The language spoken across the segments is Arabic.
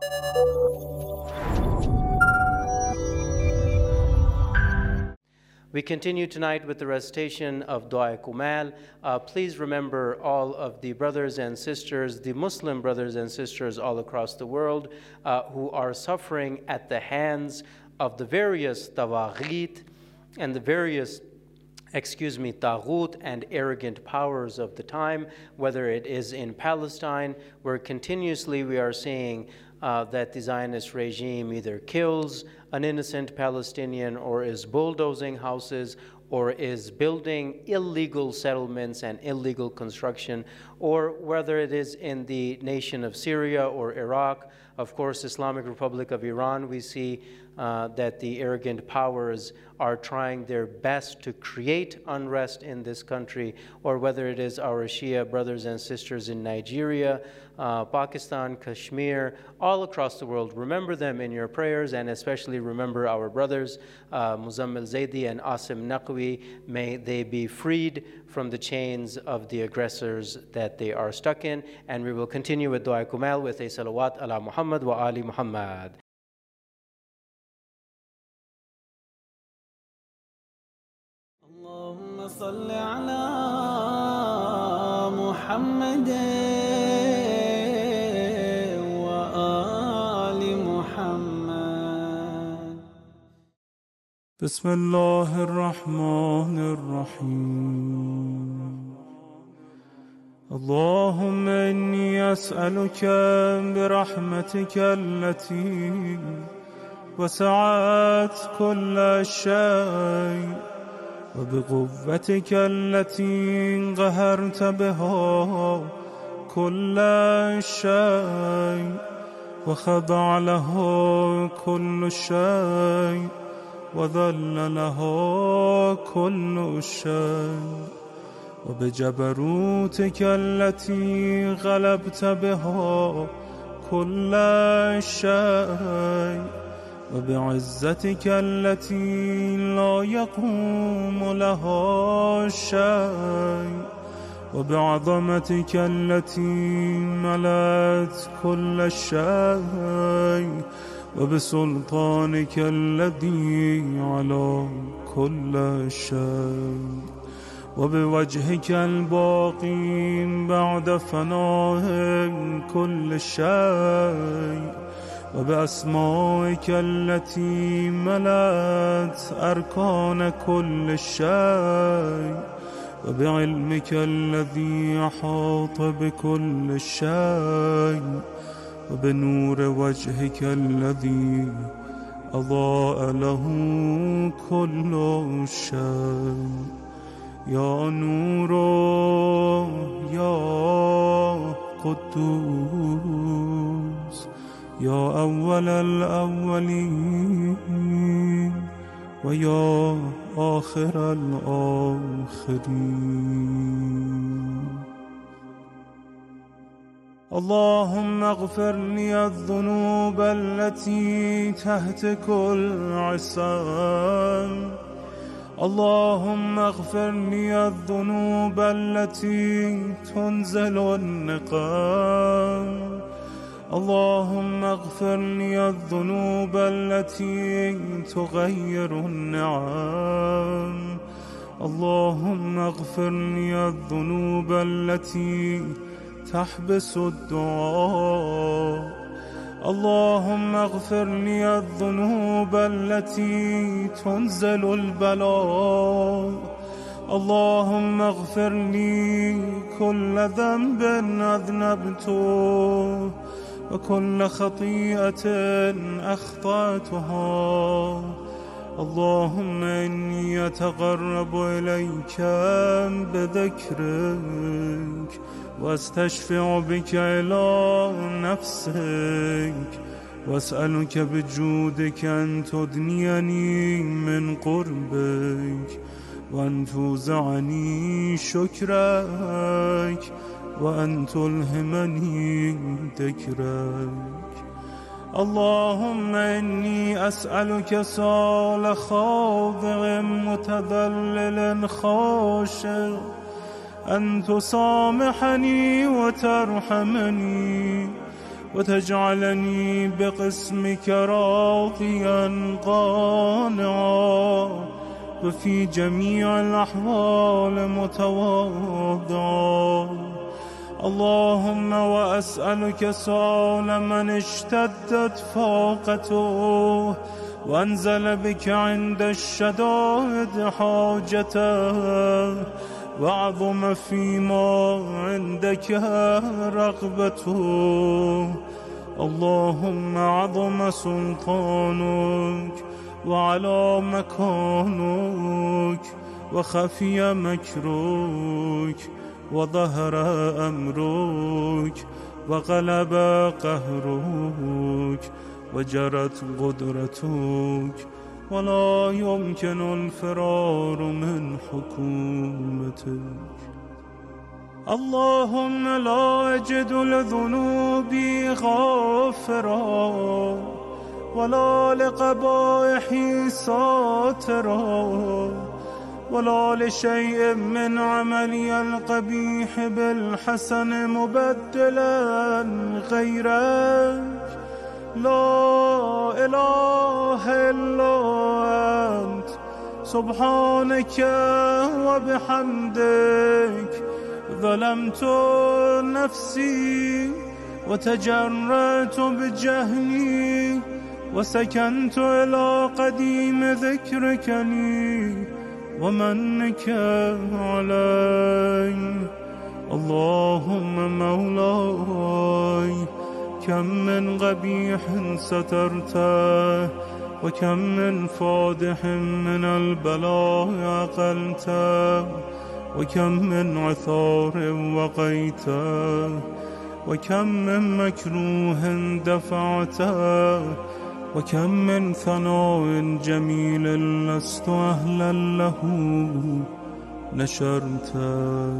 We continue tonight with the recitation of Dua Kumal. Please remember all of the brothers and sisters, the Muslim brothers and sisters all across the world who are suffering at the hands of the various tawaghit and the various taghut and arrogant powers of the time, whether it is in Palestine, where continuously we are seeing that the Zionist regime either kills an innocent Palestinian or is bulldozing houses or is building illegal settlements and illegal construction, or whether it is in the nation of Syria or Iraq. Of course, Islamic Republic of Iran, we see that the arrogant powers are trying their best to create unrest in this country, or whether it is our Shia brothers and sisters in Nigeria, Pakistan, Kashmir, all across the world. Remember them in your prayers, and especially remember our brothers, Muzammil Zaidi and Asim Naqvi. May they be freed from the chains of the aggressors that they are stuck in. And we will continue with Dua Kumal with a salawat ala Muhammad wa ali Muhammad. اللهم صل على محمد وآل محمد. بسم الله الرحمن الرحيم. اللهم إني أسألك برحمتك التي وسعت كل شيء وبقوتك التي قهرت بها كل شيء وخضع له كل شيء وذل له كل شيء وبجبروتك التي غلبت بها كل شيء وبعزتك التي لا يقوم لها شيء وبعظمتك التي ملأت كل شيء وبسلطانك الذي على كل شيء وبوجهك الباقي بعد فناء كل شيء وبأسمائك التي ملأت أركان كل شيء وبعلمك الذي أحاط بكل شيء وبنور وجهك الذي أضاء له كل شيء. يا نور يا قدوس يا أول الأولين ويا آخر الآخرين. اللهم اغفر لي الذنوب التي تهتك العصام. اللهم اغفر لي الذنوب التي تنزل النقام. اللهم اغفر لي الذنوب التي تغير النعم. اللهم اغفر لي الذنوب التي تحبس الدعاء. اللهم اغفر لي الذنوب التي تنزل البلاء. اللهم اغفر لي كل ذنب أذنبته وكل خطيئة أخطأتها. اللهم إني أتقرب إليك بذكرك واستشفع بك إلى نفسك واسألك بجودك أن تدنيني من قربك وأن توزعني شكرك وأن تلهمني ذكرك. اللهم إني أسألك سؤال خاضع متذلل خاشع أن تسامحني وترحمني وتجعلني بقسمك راضيا قانعا وفي جميع الأحوال متواضعا. اللهم وأسألك سؤال من اشتدت فاقته وانزل بك عند الشدائد حاجته وعظم فيما عندك رغبته. اللهم عظم سلطانك وعلى مكانك وخفي مكرك وظهر أمرك وغلب قهرك وجرت قدرتك ولا يمكن الفرار من حكومتك. اللهم لا أجد لذنوبي غافرا ولا لقبائحي ساترا ولا لشيء من عملي القبيح بالحسن مبدلا غيرك. لا إله إلا أنت سبحانك وبحمدك ظلمت نفسي وتجرأت بجهلي وسكنت إلى قديم ذكرك لي ومنك علي. اللهم مولاي كم من قبيح سترته وكم من فادح من البلاء أقلته وكم من عثار وقيته وكم من مكروه دفعته وكم من ثناء جميل لست أهلا له نشرته.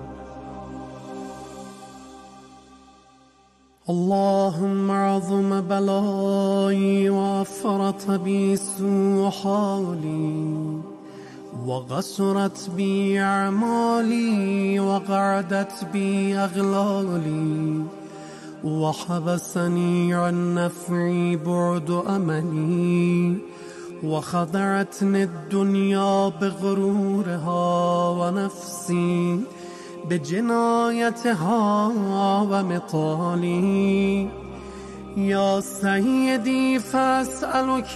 اللهم عظم بلائي وافرط بي سوء حالي وغسرت بي أعمالي وقعدت بي أغلالي وحبسني عن نفعي بعد أملي وخدعتني الدنيا بغرورها ونفسي بجنايتها ومطالي. يا سيدي فأسألك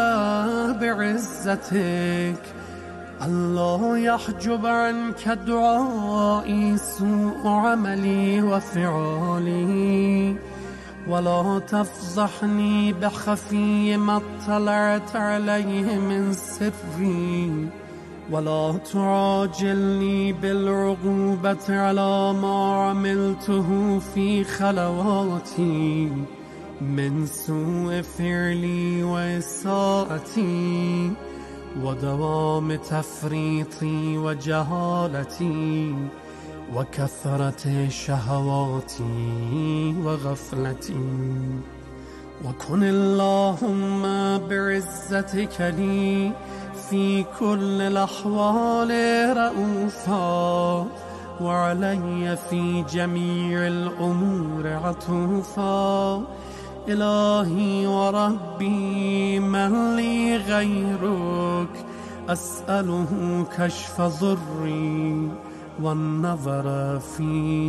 بعزتك ألا يحجب عنك دعائي سوء عملي وفعالي ولا تفضحني بخفي ما اطلعت عليه من سري ولا تعاجلني بالعقوبة على ما عملته في خلواتي من سوء فعلي وإساءتي ودوام تفريطي وجهالتي وكثرة شهواتي وغفلتي. وكن اللهم بعزتك لي في كل الأحوال رؤوفا وعلي في جميع الأمور عطوفا. إلهي وربي من لي غيرك أسأله كشف ضري والنظر في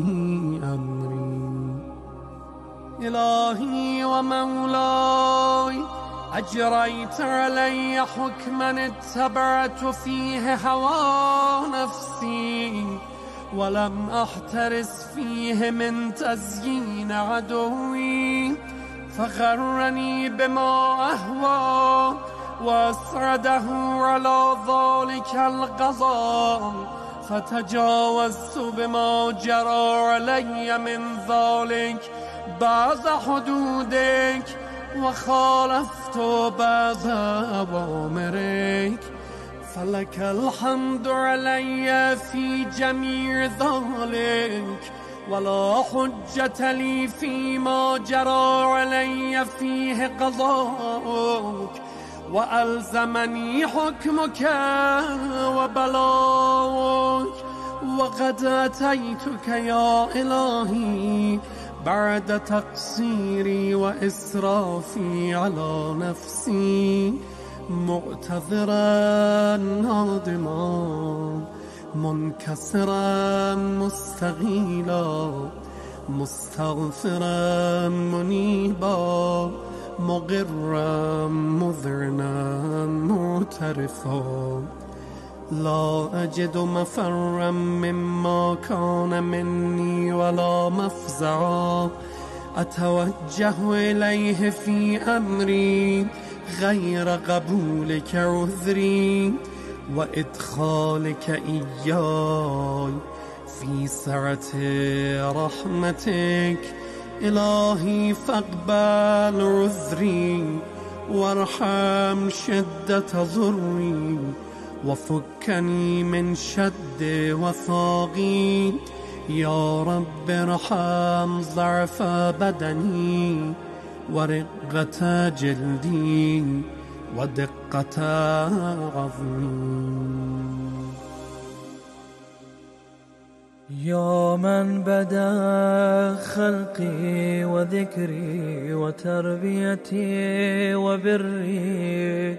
أمري. إلهي ومولاي أجريت علي حكما اتبعت فيه هوى نفسي ولم أحترس فيه من تزيين عدوي فغرني بما أهوى وأسرده على ذلك القضاء فتجاوزت بما جرى علي من ذلك بعض حدودك وخالفت بعض أوامرك فلك الحمد علي في جميع ذلك ولا حجة لي فيما جرى علي فيه قضاءك وألزمني حكمك وبلاغك وقد أتيتك يا إلهي بعد تقصيري وإسرافي على نفسي، معتذرا نادما منكسرا مستغيلا، مستغفرا منيبا، مغرا مذعنا معترفا. لا أجد مفرا مما كان مني ولا مفزعا، أتوجه إليه في أمري غير قبولك عذري وإدخالك إياي في سعة رحمتك. إلهي فاقبل عذري وارحم شدة ضري، وفكني من شد وثاقي. يا رب ارحم ضعف بدني ورقة جلدي ودقة عظمي. يا من بدا خلقي وذكري وتربيتي وبري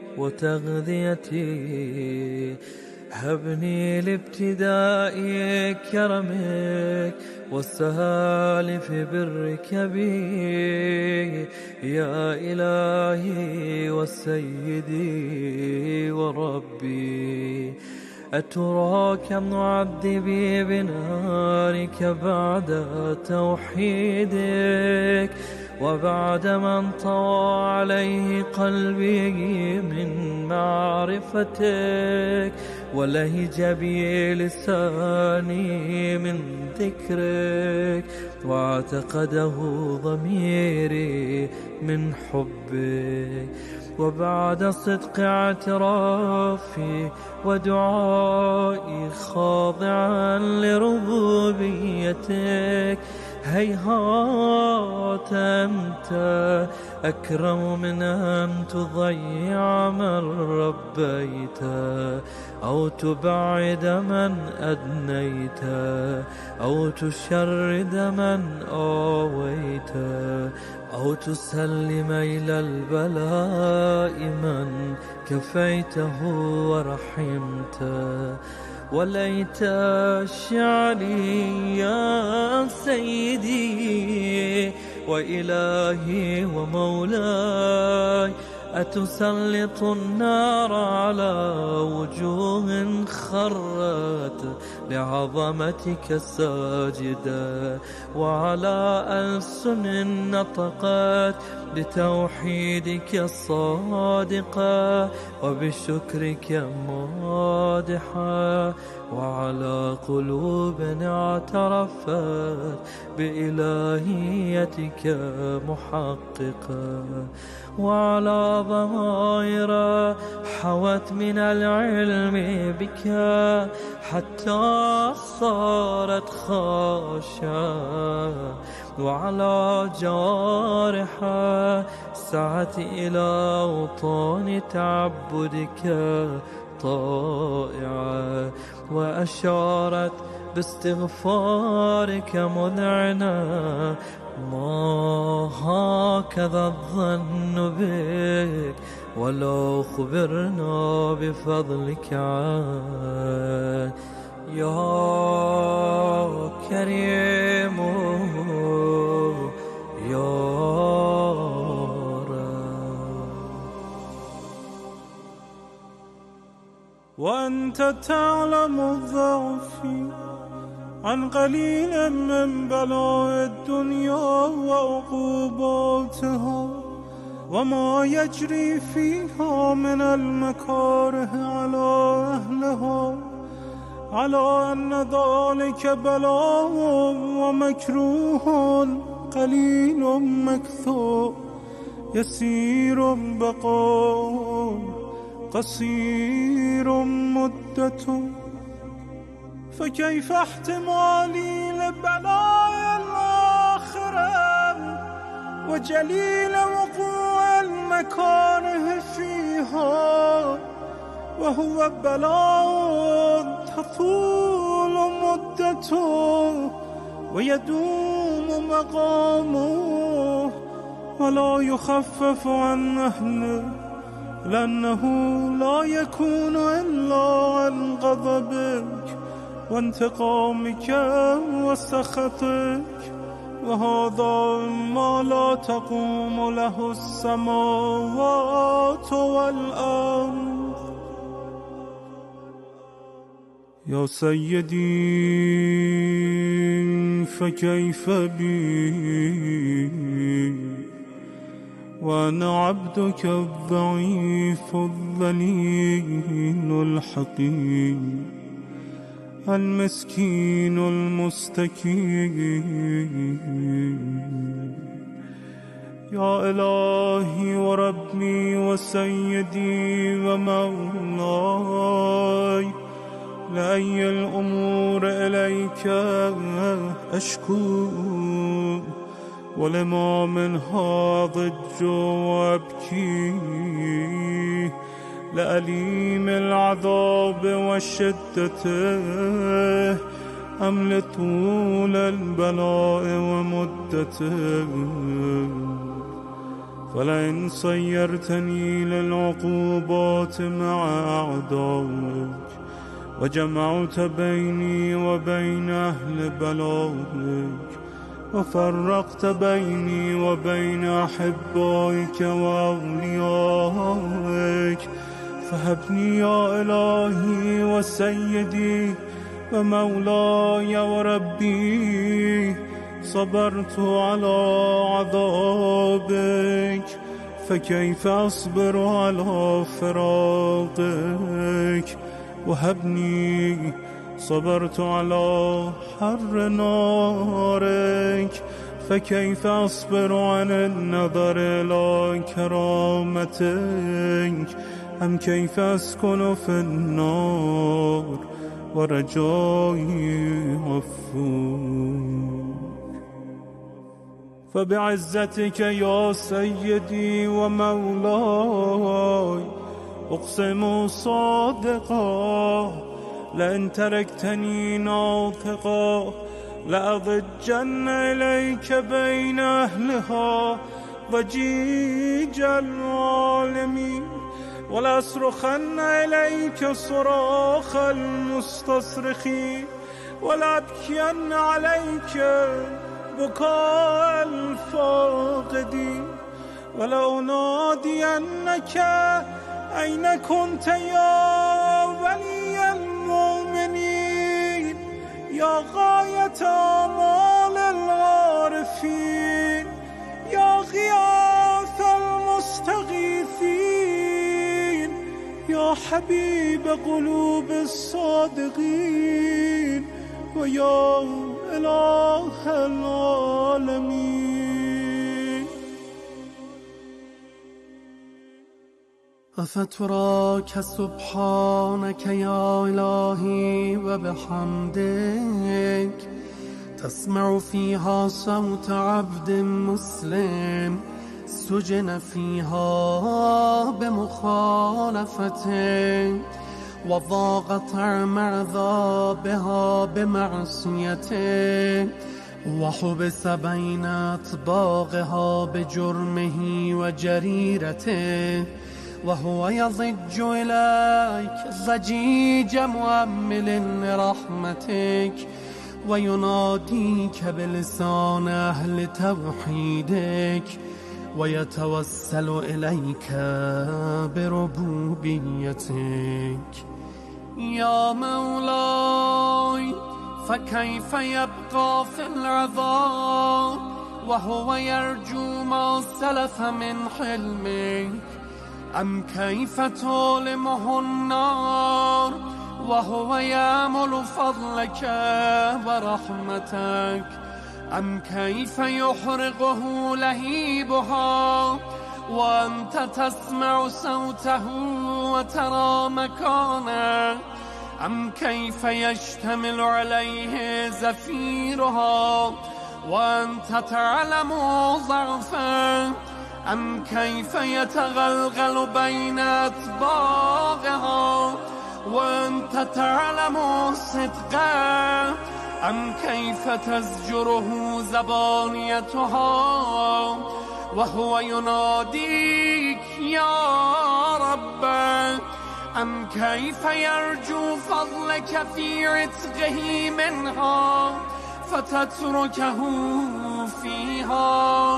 وتغذيتي، هبني لابتداء كرمك والسهال في برك بي. يا إلهي وسيدي وربي، أتراك معذبي بنارك بعد توحيدك، وبعد من طوى عليه قلبي من معرفتك، ولهج بي لساني من ذكرك، واعتقده ضميري من حبك. وبعد صدق اعترافي ودعائي خاضعا لربوبيتك، هيهات أنت أكرم من أن تضيع من ربيت، أو تبعد من أدنيت، أو تشرد من آويت، أو تسلم إلى البلاء من كفيته ورحمته. وليت شعري يا سيدي وإلهي ومولاي، أتسلط النار على وجوه خرت لعظمتك ساجدة، وعلى ألسن نطقت بتوحيدك الصادقة وبشكرك مادحة، وعلى قلوب اعترفت بإلهيتك محققة، وعلى ضمائر حوت من العلم بك حتى صارت خاشعة، وعلى جوارح سعت إلى أوطان تعبدك طائعة، وأشارت باستغفارك مذعنة. ما هكذا الظن بك ولو خبرنا بفضلك عنك. يا كريم يا وأنت تعلم ضعفي عن قليل من بلاء الدنيا وعقوباتها، وما يجري فيها من المكاره على أهلها، على أن ذلك بلاء ومكروه قليل مكثور، يسير بقاء قصير مدة. فكيف احتمالي لبلاء الآخرة وجليل وقوع المكاره فيها، وهو بلاء تطول مدته ويدوم مقامه ولا يخفف عن أهله، لأنه لا يكون إلا عن غضبك وانتقامك وسخطك، وهذا ما لا تقوم له السماوات والأرض. يا سيدي فكيف بي وأنا عبدك الضعيف الذليل الحقير المسكين المستكين. يا إلهي وربي وسيدي ومولاي، لأي الأمور إليك أشكو، ولما منها ضج وأبكي، لأليم العذاب والشدة أم لطول البلاء ومدته. فلئن صيرتني للعقوبات مع أعدائك وجمعت بيني وبين أهل بلائك وفرقت بيني وبين أحبائك وأوليائك، فهبني يا إلهي وسيدي ومولاي وربي. صبرت على عذابك فكيف أصبر على فراقك، وهبني صبرت على حر نارك فكيف أصبر عن النظر إلى كرامتك، أم كيف أسكن في النار ورجائي عفوك. فبعزتك يا سيدي ومولاي أقسم صادقا، لئن تركتني ناطقا لأضجن إليك بين أهلها ضجيج العالمين، ولأصرخن إليك صراخ المستصرخين، ولأبكين عليك بكاء الفاقدين، ولأنادينك أين كنت يا ولي المؤمنين، يا غاية آمال العارفين، يا غياث المستغيثين، يا حبيب قلوب الصادقين، ويا إله العالمين. أفتراك سبحانك يا إلهي وبحمدك تسمع فيها صوت عبد مسلم سجن فيها بمخالفتك، وضاق طعم عذابها بمعصيته، وحبس بين أطباقها بجرمه وجريرته، وهو يضج إليك ضجيج مؤمل لرحمتك، ويناديك بلسان أهل توحيدك، ويتوسل إليك بربوبيتك. يا مولاي فكيف يبقى في العذاب وهو يرجو ما سلف من حلمك، أم كيف تؤلمه النار وهو يأمل فضلك ورحمتك، أم كيف يحرقه لهيبها وأنت تسمع صوته وترى مكانه، أم كيف يشتمل عليه زفيرها وأنت تعلم ضعفه، أم كيف يتغلغل بين أطباقها وأنت تعلم صدقه، أم كيف تزجره زبانيتها وهو يناديك يا رب؟ أم كيف يرجو فضلك في عتقه منها فتتركه فيها؟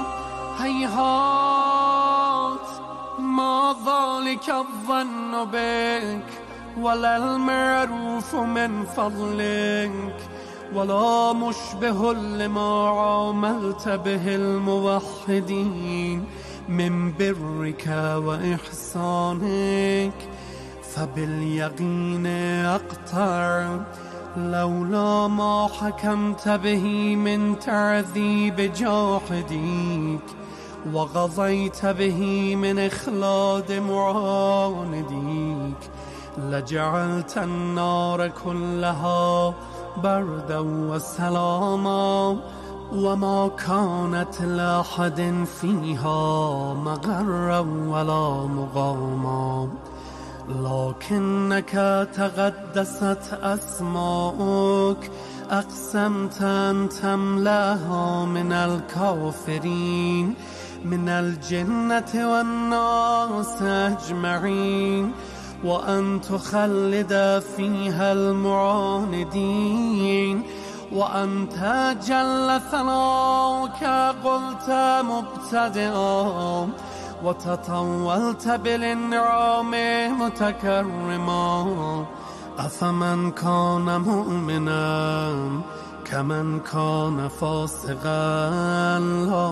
هيهات، ما ذلك الظن بك ولا المعروف من فضلك ولا مشبه لما عاملت به الموحدين من برك وإحسانك. فباليقين أقطع لولا ما حكمت به من تعذيب جاحديك وغضيت به من إخلاد معانديك لجعلت النار كلها بردا وسلاما وما كانت لأحد فيها مغرا ولا مقاما. لكنك تقدست أسماؤك أقسمت أن تملاها من الكافرين من الجنة والناس أجمعين وأن تخلد فيها المعاندين. وأنت جل ثناؤك قلت مبتدئا وتطولت بالإنعام متكرما. أفمن كان مؤمنا كمن كان فاسقا لا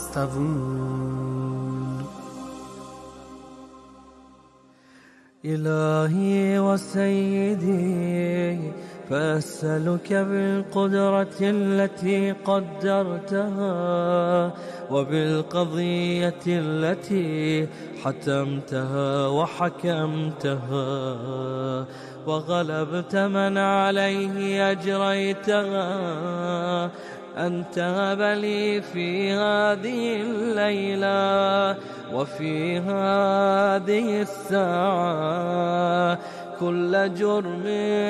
يستوون. إلهي وسيدي، فأسألك بالقدرة التي قدرتها وبالقضية التي حتمتها وحكمتها وغلبت من عليه أجريتها أن تهب لي في هذه الليلة وفي هذه الساعة كل جرم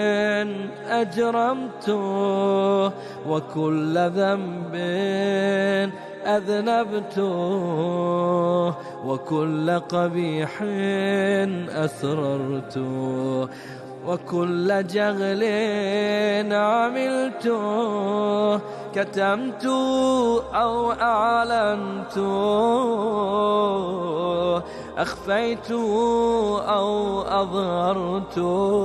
أجرمته وكل ذنب أذنبته وكل قبيح أسررته وكل جغل عملته كتمت أو أعلنت أخفيت أو أظهرت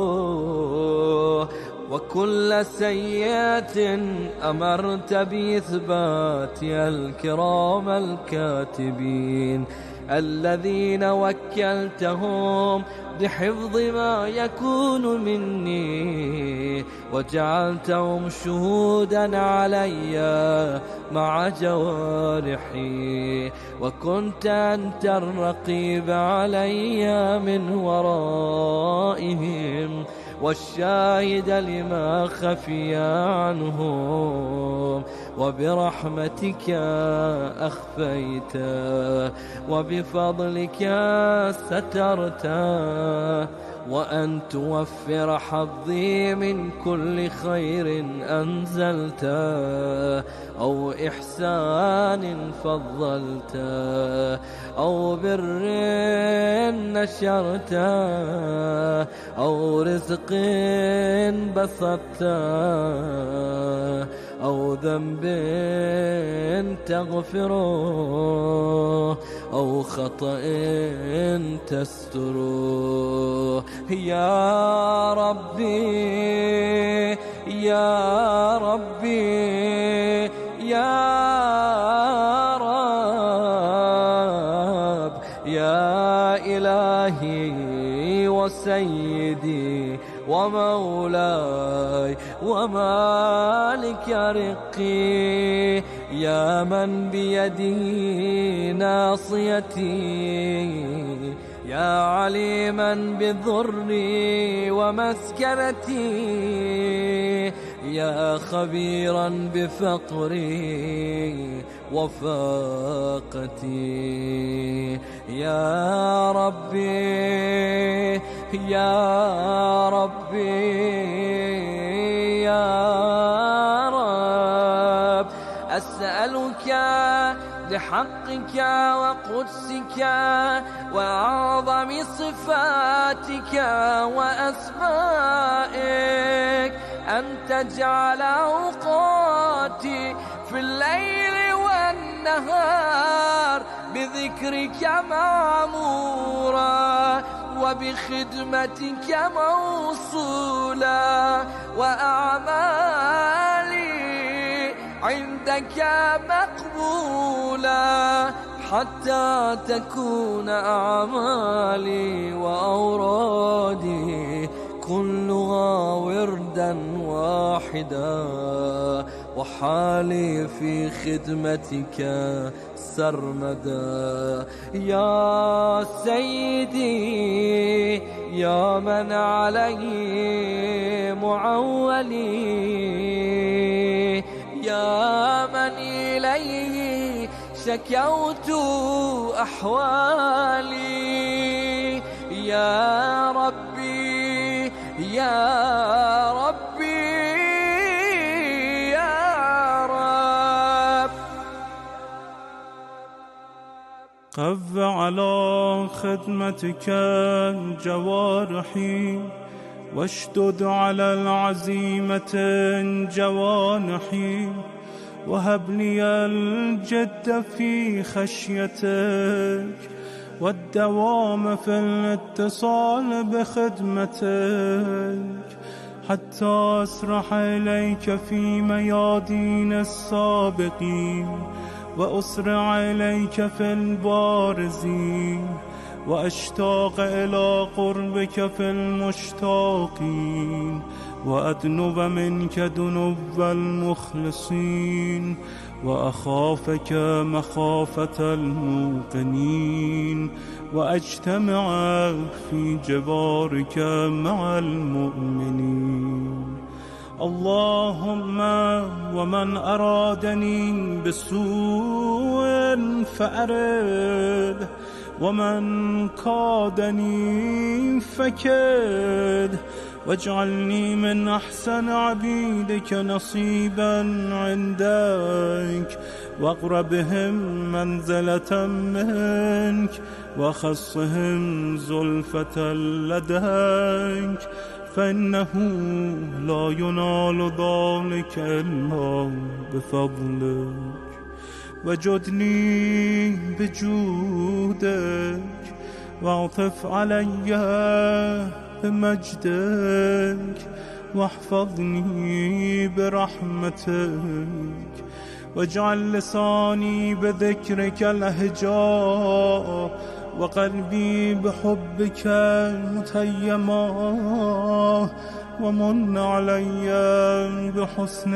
وكل سيئة أمرت بإثبات الكرام الكاتبين الذين وكلتهم بحفظ ما يكون مني وجعلتهم شهودا علي مع جوارحي وكنت أنت الرقيب علي من ورائهم والشاهد لما خفي عنهم وبرحمتك أخفيت وبفضلك سترت وأن توفر حظي من كل خير أنزلت أو إحسان فضلت أو بر نشرت أو رزق بسطت أو ذنب تغفره أو خطأ تستره. يا ربي يا ربي يا رب يا إلهي وسيدي ومولاي ومالك رقي يا من بيده ناصيتي يا عليما بضري ومسكنتي يا خبيرا بفقري وفاقتي يا ربي يا ربي يا أسألك بحقك وقدسك وأعظم صفاتك وأسمائك أن تجعل أوقاتي في الليل والنهار بذكرك معمورا وبخدمتك موصولا وأعمالي عندك مقبولا حتى تكون أعمالي وأورادي كلها وردا واحدا وحالي في خدمتك سرمدا. يا سيدي يا من عليه معولي، يا من إليه شكوت أحوالي، يا ربي يا ربي يا رب. قو على خدمتك جوارحي واشدد على العزيمة جوانحي وهب لي الجد في خشيتك والدوام في الاتصال بخدمتك حتى أسرح إليك في ميادين السابقين وأسرع إليك في البارزين وأشتاق إلى قربك في المشتاقين وأدنب منك دنب المخلصين وأخافك مخافة الموقنين وأجتمع في جبارك مع المؤمنين. اللهم ومن أرادني بسوء فأرد ومن كادني فكد واجعلني من أحسن عبيدك نصيبا عندك واقربهم منزلة منك وخصهم زلفة لديك فإنه لا ينال ذلك إلا بفضلك. وجدني بجودك واعطف علي بمجدك واحفظني برحمتك واجعل لساني بذكرك لهجا وقلبي بحبك متيما ومن علي بحسن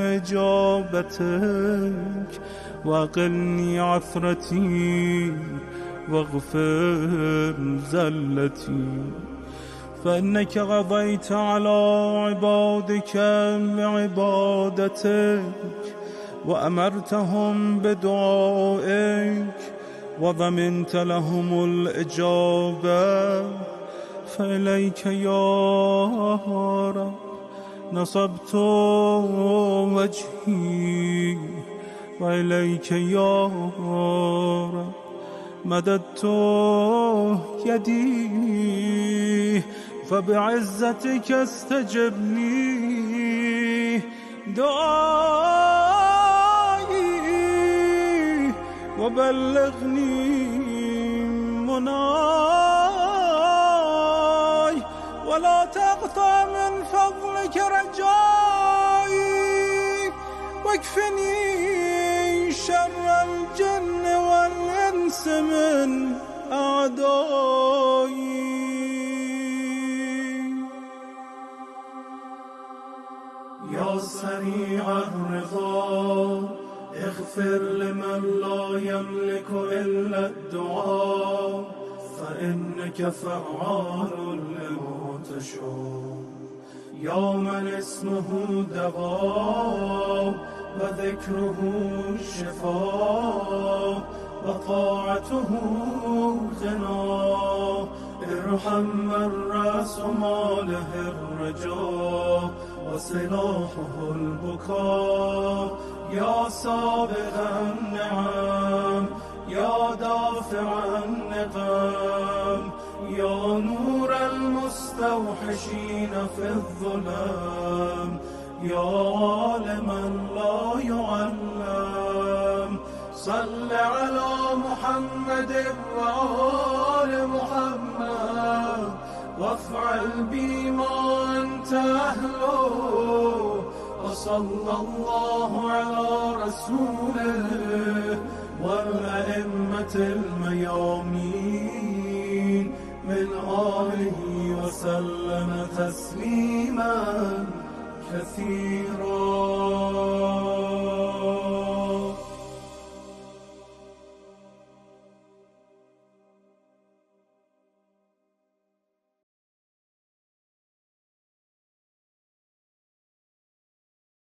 إجابتك وأقلني عثرتي واغفر زلتي فإنك قضيت على عبادك بعبادتك وأمرتهم بدعائك وضمنت لهم الإجابة فإليك يا رب نصبت وجهي وإليك يا رب مددت يدي فبعزتك استجب لي دعائي وبلغني مناي ولا تقطع من فضلك رجائي واكفني شر الجن والإنس من أعدائي. يا سريع الرضا اغفر لمن لا يملك إلا الدعاء فإنك فعال لما تشاء. يا من اسمه دواء وذكره شفاء وطاعته غنى ارحم من رأس ماله الرجاء وسلاحه البكاء يا سابق النعم يا دافع النقم يا نور المستوحشين في الظلام يا عالما لا يعلم صل على محمد وآل محمد وافعل بما أنت أهله وصلى الله على رسوله والأئمة الميامين من آله وسلم تسليما كثيرا.